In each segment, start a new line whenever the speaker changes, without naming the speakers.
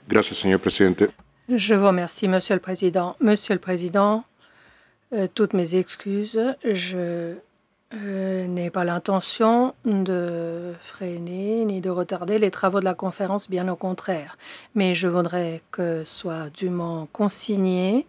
Gracias, señor presidente.
Je vous remercie, Monsieur le Président. Monsieur le Président, toutes mes excuses. Je n'ai pas l'intention de freiner ni de retarder les travaux de la conférence, bien au contraire. Mais je voudrais que soit dûment consigné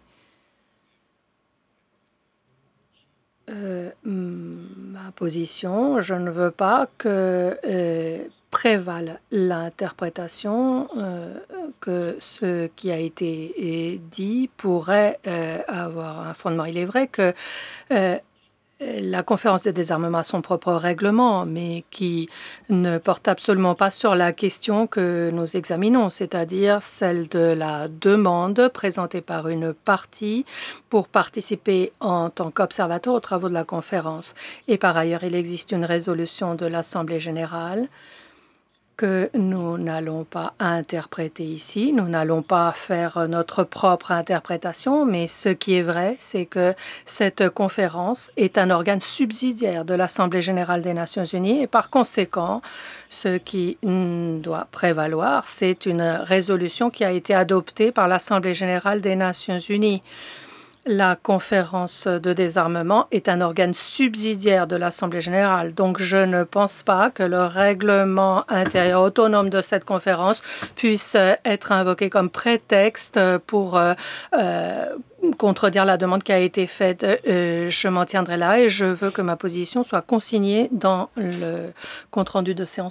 ma position. Je ne veux pas que prévale l'interprétation que ce qui a été dit pourrait avoir un fondement. Il est vrai que la conférence de désarmement a son propre règlement, mais qui ne porte absolument pas sur la question que nous examinons, c'est-à-dire celle de la demande présentée par une partie pour participer en tant qu'observateur aux travaux de la conférence. Et par ailleurs, il existe une résolution de l'Assemblée générale que nous n'allons pas interpréter ici. Nous n'allons pas faire notre propre interprétation, mais ce qui est vrai, c'est que cette conférence est un organe subsidiaire de l'Assemblée générale des Nations unies et par conséquent, ce qui doit prévaloir, c'est une résolution qui a été adoptée par l'Assemblée générale des Nations unies. La conférence de désarmement est un organe subsidiaire de l'Assemblée générale. Donc, je ne pense pas que le règlement intérieur autonome de cette conférence puisse être invoqué comme prétexte pour contredire la demande qui a été faite. Je m'en tiendrai là et je veux que ma position soit consignée dans le compte-rendu de séance.